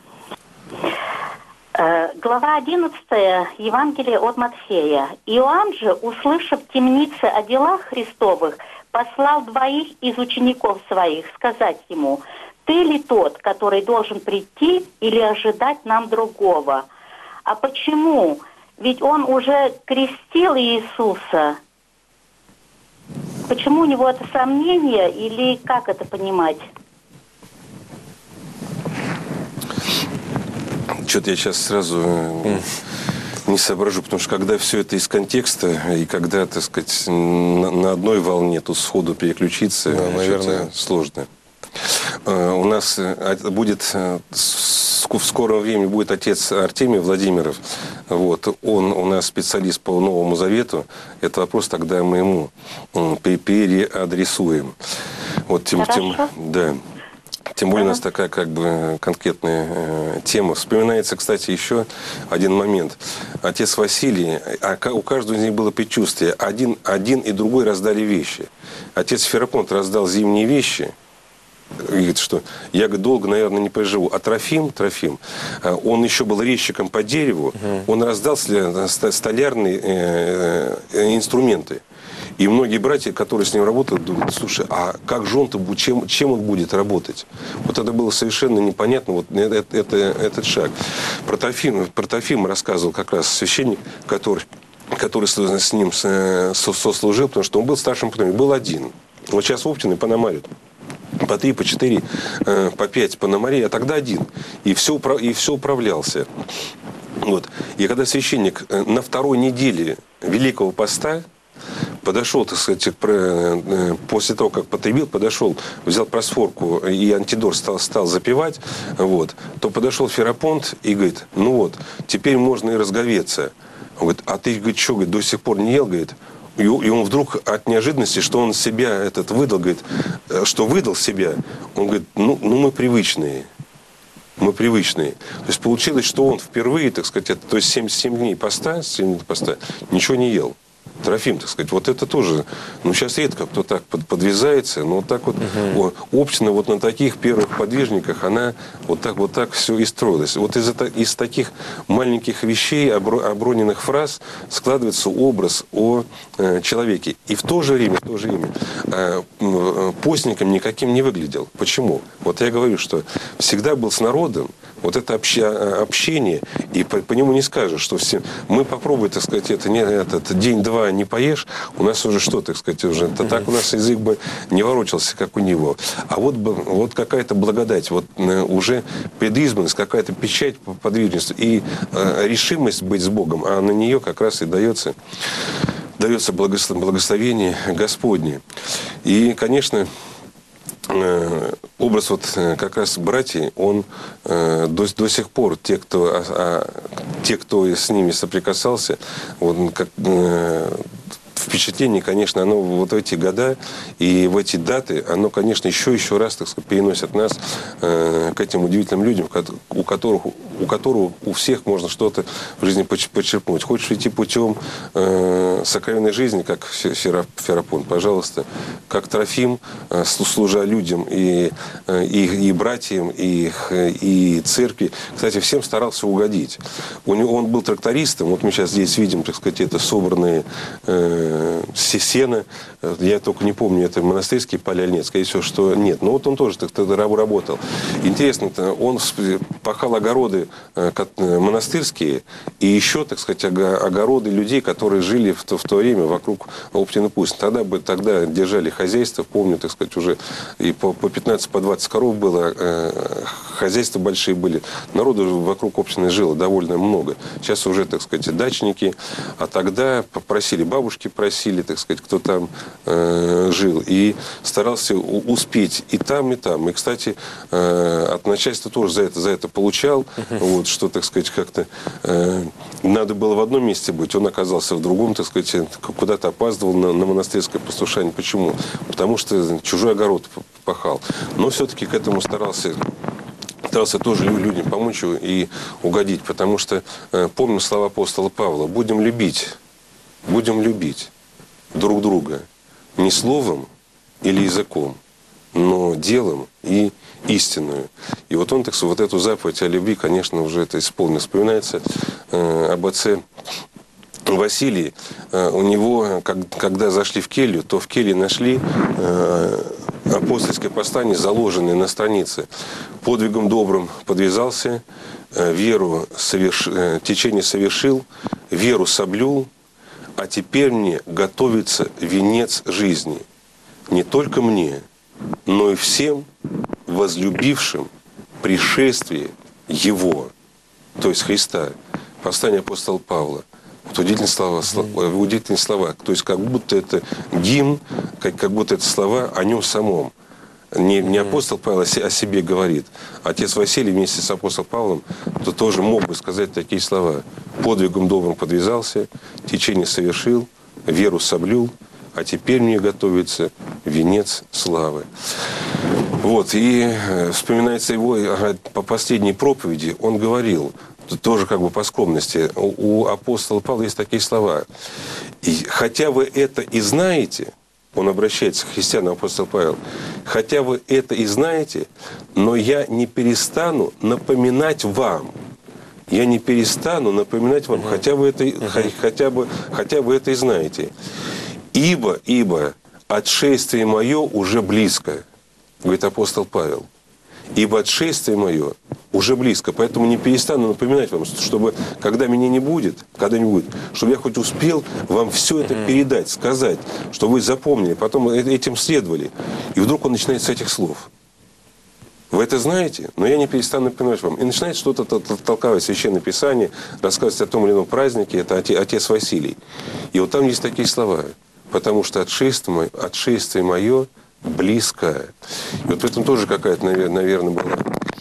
Глава одиннадцатая, Евангелие от Матфея. Иоанн же, услышав в темнице о делах Христовых, послал двоих из учеников своих сказать ему: «Ты ли тот, который должен прийти, или ожидать нам другого?» А почему? Ведь он уже крестил Иисуса. Почему у него это сомнение, или как это понимать? Что-то я сейчас сразу не соображу, потому что когда все это из контекста, и когда, так сказать, на, на одной волне тут сходу переключиться, да, наверное, сложно. У нас будет в скором времени будет отец Артемий Владимиров. Вот. Он у нас специалист по Новому Завету. Это вопрос тогда мы ему переадресуем. Вот тем, тем, да. Тем более у нас такая как бы конкретная э, тема. Вспоминается, кстати, еще один момент. Отец Василий, а у каждого из них было предчувствие. Один, один и другой раздали вещи. Отец Ферапонт раздал зимние вещи. Говорит, что я долго, наверное, не проживу. А Трофим, Трофим, он еще был резчиком по дереву. Угу. Он раздал столярные э, э, инструменты. И многие братья, которые с ним работают, думают: слушай, а как же он-то, чем, чем он будет работать? Вот это было совершенно непонятно, вот это, это, этот шаг. Про Трофима, про Трофима рассказывал как раз священник, который, который с ним сослужил, потому что он был старшим потомом, был один. Вот сейчас в Оптиной Пономарю по три, по четыре, по пять Пономарей, а тогда один. И все, и все управлялся. Вот. И когда священник на второй неделе Великого Поста подошел, так сказать, после того, как потребил, подошел, взял просфорку и антидор стал, стал запивать, вот, то подошел Ферапонт и говорит: ну вот, теперь можно и разговеться. Он говорит: а ты, говорит, что, говорит, до сих пор не ел, говорит? И он вдруг от неожиданности, что он себя этот выдал, говорит, что выдал себя, он говорит: ну, ну мы привычные. Мы привычные. То есть получилось, что он впервые, так сказать, это, то есть семь, семь дней поста, семь дней поста, ничего не ел. Трофим, так сказать, вот это тоже, ну, сейчас редко кто так подвязается, но вот так вот, угу. Оптина вот на таких первых подвижниках, она вот так вот так все и строилась. Вот из, из таких маленьких вещей, оброненных фраз складывается образ о э, человеке. И в то же время, в то же время э, постником никаким не выглядел. Почему? Вот я говорю, что всегда был с народом, вот это общение, и по, по нему не скажешь, что все... Мы попробуем, так сказать, это не этот день-два два не поешь, у нас уже что, так сказать, уже, то так у нас язык бы не ворочался, как у него. А вот, вот какая-то благодать, вот уже предизбранность, какая-то печать подвижности и э, решимость быть с Богом, а на нее как раз и дается, дается благословение Господне. И, конечно, образ вот как раз братьев, он э, до, до сих пор, те, кто, а, а, те, кто с ними соприкасался, вот, как, э, впечатление, конечно, оно вот в эти года и в эти даты, оно, конечно, еще еще раз, так сказать, переносит нас э, к этим удивительным людям, у которых, у которых у всех можно что-то в жизни почерпнуть. Хочешь идти путем э, сокровенной жизни, как Ферапон, пожалуйста, как Трофим, э, служа людям и, э, и, и братьям, и, и церкви. Кстати, всем старался угодить. У него, он был трактористом, вот мы сейчас здесь видим, так сказать, это собранные э, сено, я только не помню, это монастырские поля или нет, скорее всего, что нет. Но вот он тоже тогда работал. Интересно, он пахал огороды монастырские и еще, так сказать, огороды людей, которые жили в то, в то время вокруг Оптина-Пустина. Тогда, тогда держали хозяйство, помню, так сказать, уже и по, по пятнадцать, по двадцать коров было, хозяйства большие были. Народу вокруг Оптины жило довольно много. Сейчас уже, так сказать, дачники, а тогда попросили бабушки, просили, так сказать, кто там э, жил. И старался успеть и там, и там. И, кстати, э, от начальства тоже за это, за это получал. Uh-huh. Вот, что, так сказать, как-то э, надо было в одном месте быть. Он оказался в другом, так сказать, куда-то опаздывал на, на монастырское послушание. Почему? Потому что чужой огород пахал. Но все-таки к этому старался... Старался тоже людям помочь и угодить. Потому что э, помню слова апостола Павла. Будем любить. Будем любить друг друга не словом или языком, но делом и истинную. И вот он, так сказать, вот эту заповедь о любви, конечно, уже это исполнил. Вспоминается э, об отце Василии. Э, у него, как, когда зашли в келью, то в келье нашли э, апостольское послание, заложенное на странице. Подвигом добрым подвязался, э, веру соверш... э, течение совершил, веру соблюл, а теперь мне готовится венец жизни. Не только мне, но и всем возлюбившим пришествие Его, то есть Христа. Послание апостола Павла. Вот удивительные слова, слова, удивительные слова. То есть как будто это гимн, как, как будто это слова о нем самом. Не, не апостол Павел о себе говорит. Отец Василий вместе с апостолом Павлом то тоже мог бы сказать такие слова. Подвигом добрым подвязался, течение совершил, веру соблюл, а теперь мне готовится венец славы. Вот, и вспоминается его по последней проповеди, он говорил, тоже как бы по скромности, у, у апостола Павла есть такие слова. И, хотя вы это и знаете, он обращается к христианам, апостол Павел, хотя вы это и знаете, но я не перестану напоминать вам. Я не перестану напоминать вам, uh-huh. хотя, вы это, uh-huh. хотя, бы, хотя вы это и знаете. Ибо, ибо отшествие мое уже близко, говорит апостол Павел. Ибо отшествие мое уже близко, поэтому не перестану напоминать вам, чтобы, когда меня не будет, когда не будет, чтобы я хоть успел вам все это передать, сказать, что вы запомнили, потом этим следовали. И вдруг он начинает с этих слов. Вы это знаете, но я не перестану напоминать вам. И начинает что-то толковать Священное Писание, рассказывать о том или ином празднике, это отец Василий. И вот там есть такие слова. Потому что отшествие мое, отшествие мое близко. И вот в этом тоже какая-то, наверное, была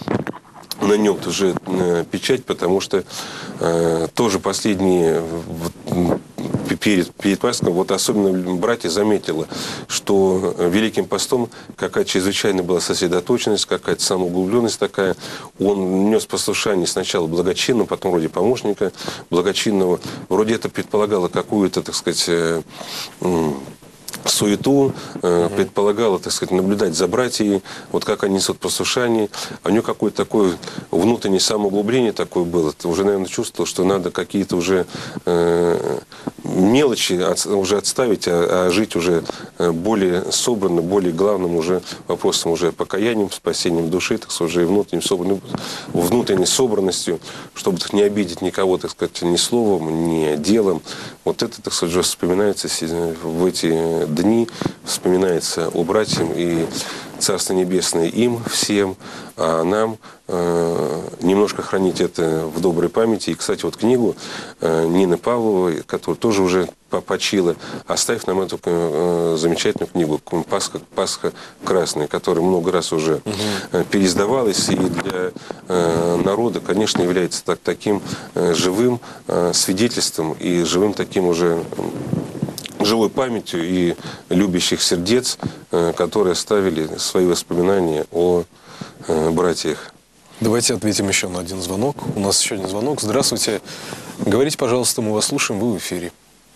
на нем тоже печать, потому что э, тоже последние вот, перед, перед Пасхой, вот особенно братья заметила, что Великим постом какая-то чрезвычайно была сосредоточенность, какая-то самоуглубленность такая. Он нес послушание сначала благочинного, потом вроде помощника благочинного. Вроде это предполагало какую-то, так сказать, э, э, суету, э, угу. предполагало, так сказать, наблюдать за братьями, вот как они несут послушание. А у него какое-то такое внутреннее самоуглубление такое было. Ты уже, наверное, чувствовал, что надо какие-то уже э, мелочи от, уже отставить, а, а жить уже более собранно, более главным уже вопросом, уже покаянием, спасением души, так сказать, уже и внутренней, собран... внутренней собранностью, чтобы так, не обидеть никого, так сказать, ни словом, ни делом. Вот это, так сказать, уже вспоминается в эти дни, вспоминается о братьям, и Царство Небесное им всем, а нам э, немножко хранить это в доброй памяти. И, кстати, вот книгу э, Нины Павловой, которая тоже уже почила, оставив нам эту э, замечательную книгу «Пасха, Пасха красная», которая много раз уже э, переиздавалась, и для э, народа, конечно, является так, таким э, живым э, свидетельством и живым таким уже живой памятью и любящих сердец, которые оставили свои воспоминания о братьях. Давайте ответим еще на один звонок. У нас еще один звонок. Здравствуйте. Говорите, пожалуйста, мы вас слушаем, вы в эфире.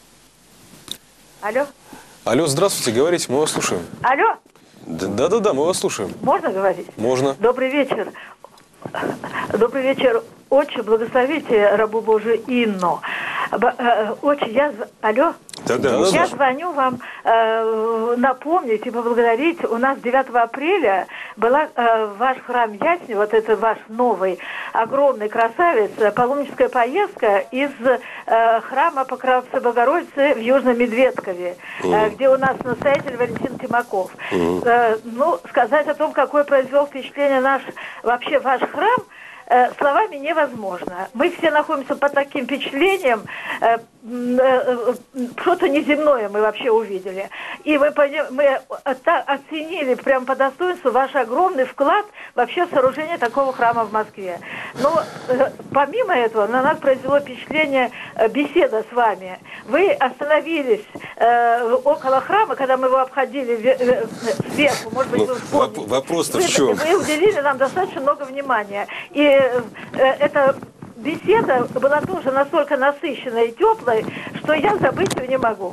Алло. Алло, здравствуйте, говорите, мы вас слушаем. Алло. Да-да-да, мы вас слушаем. Можно говорить? Можно. Добрый вечер. Добрый вечер. Отче, благословите рабу Божию Инну. Отче, я... Алло? Да, да, я слушаем. Звоню вам э, напомнить и поблагодарить. У нас девятого апреля была э, ваш храм Ясни, вот это ваш новый, огромный красавец, паломническая поездка из э, храма Покровской Богородицы в Южном Медведкове, mm. э, где у нас настоятель Валентин Тимаков. Mm. Э, ну, сказать о том, какое произвел впечатление наш, вообще ваш храм, словами невозможно. Мы все находимся под таким впечатлением, э, э, что-то неземное мы вообще увидели. И мы, мы оценили прямо по достоинству ваш огромный вклад вообще в сооружение такого храма в Москве. Но э, помимо этого на нас произвело впечатление э, беседа с вами. Вы остановились э, около храма, когда мы его обходили э, сверху, может быть, вы вспомните. Вопрос-то в чем? Вы уделили нам достаточно много внимания. И эта беседа была тоже настолько насыщенной и теплой, что я забыть ее не могу.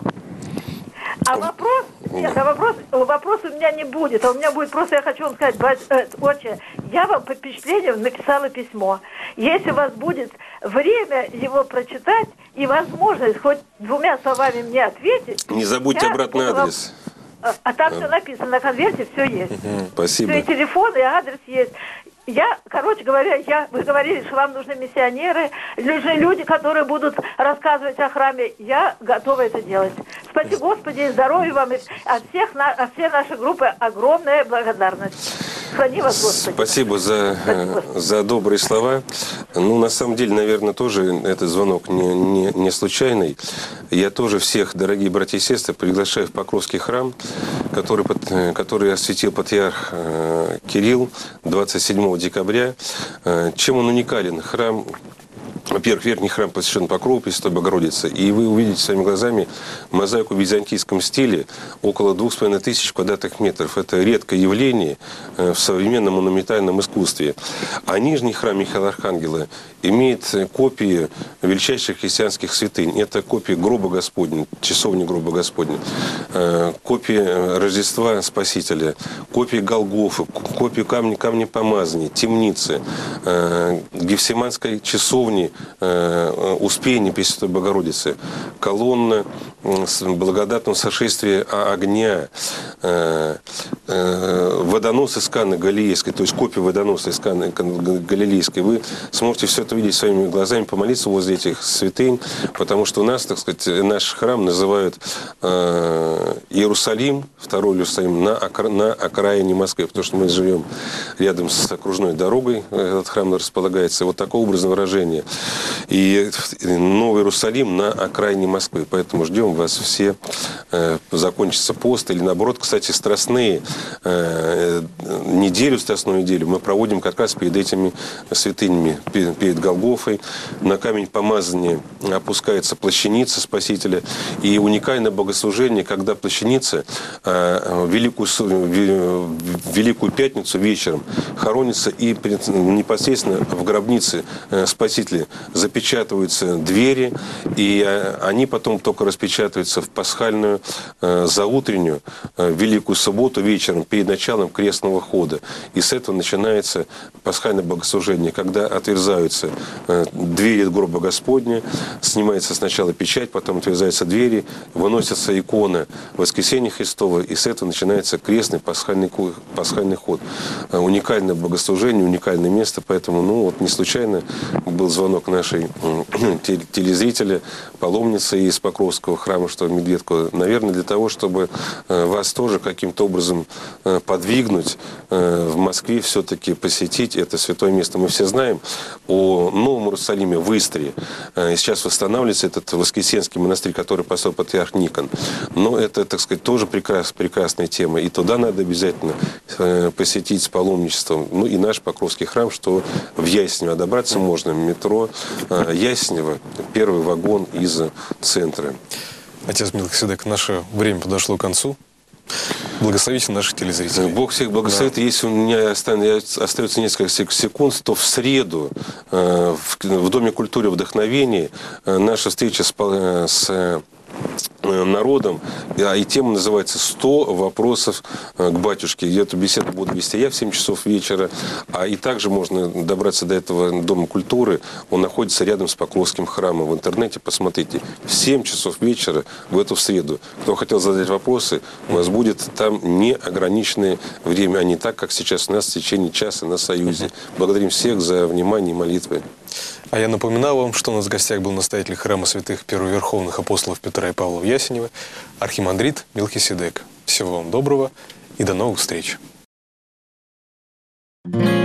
А вопрос, нет, а вопрос, вопрос у меня не будет, а у меня будет просто, я хочу вам сказать, отче, я вам по впечатлениям написала письмо. Если у вас будет время его прочитать и возможность хоть двумя словами мне ответить... Не забудьте обратный адрес. Вам... А там все написано, на конверте все есть. Спасибо. Все и телефон, и адрес есть. Я, короче говоря, я, вы говорили, что вам нужны миссионеры, нужны люди, которые будут рассказывать о храме. Я готова это делать. Спаси Господи, здоровья вам. От всех, от всей нашей группы огромная благодарность. Храни вас, Господи. Спасибо за, Спасибо. за добрые слова. Ну, на самом деле, наверное, тоже этот звонок не, не, не случайный. Я тоже всех, дорогие братья и сестры, приглашаю в Покровский храм, который, который осветил патриарх э, Кирилл двадцать седьмого декабря. Э, чем он уникален? Храм... Во-первых, верхний храм посвящен Покрову Пресвятой Богородицы. И вы увидите своими глазами мозаику в византийском стиле около двух с половиной тысяч квадратных метров. Это редкое явление в современном монументальном искусстве. А нижний храм Михаила Архангела имеет копии величайших христианских святынь. Это копии гроба Господня, часовни гроба Господня, копии Рождества Спасителя, копии Голгофы, копии камня, камня помазания, темницы, Гефсиманской часовни, Успения Пресвятой Богородицы, колонна благодатного сошествия огня, водонос из Каны Галилейской, то есть копия водоноса из Каны Галилейской. Вы сможете все это видеть своими глазами, помолиться возле этих святынь, потому что у нас, так сказать, наш храм называют э, Иерусалим, второй Иерусалим, на, окра, на окраине Москвы, потому что мы живем рядом с окружной дорогой, этот храм располагается. Вот такое образное выражение. И Новый Иерусалим на окраине Москвы. Поэтому ждем вас все. Э, закончится пост. Или наоборот, кстати, страстные, э, неделю, страстную неделю мы проводим как раз перед этими святынями, перед, перед Голгофой. На камень помазания опускается плащаница Спасителя. И уникальное богослужение, когда плащаница э, великую, в Великую Пятницу вечером хоронится, и непосредственно в гробнице э, Спасителя запечатываются двери, и они потом только распечатываются впечатывается в пасхальную э, заутреннюю э, Великую Субботу вечером перед началом крестного хода. И с этого начинается пасхальное богослужение, когда отверзаются э, двери гроба Господня, снимается сначала печать, потом отверзаются двери, выносится икона Воскресения Христова, и с этого начинается крестный пасхальный, пасхальный ход. Э, уникальное богослужение, уникальное место, поэтому, ну, вот не случайно был звонок нашей э, телезрителя, паломницы из Покровского храма, что Медведку, наверное, для того, чтобы э, вас тоже каким-то образом э, подвигнуть э, в Москве все-таки посетить это святое место. Мы все знаем о Новом Иерусалиме в Истре. Э, сейчас восстанавливается этот Воскресенский монастырь, который построил патриарх Никон. Но это, так сказать, тоже прекрас, прекрасная тема. И туда надо обязательно э, посетить с паломничеством. Ну и наш Покровский храм, что в Яснево добраться можно. Метро э, Яснево, первый вагон из центра. Отец Мелхиседек, наше время подошло к концу. Благословите наших телезрителей. Бог всех благословит. Да. Если у меня остается несколько секунд, то в среду э, в, в Доме культуры вдохновения э, наша встреча с, с народом, и тема называется «сто вопросов к батюшке». И эту беседу буду вести я в семь часов вечера, а и также можно добраться до этого Дома культуры. Он находится рядом с Покровским храмом. В интернете посмотрите. В семь часов вечера в эту среду. Кто хотел задать вопросы, у вас будет там неограниченное время, а не так, как сейчас у нас в течение часа на Союзе. Благодарим всех за внимание и молитвы. А я напоминаю вам, что у нас в гостях был настоятель храма святых первоверховных апостолов Петра и Павла в Ясенево, архимандрит Мелхиседек. Всего вам доброго и до новых встреч. Thank you.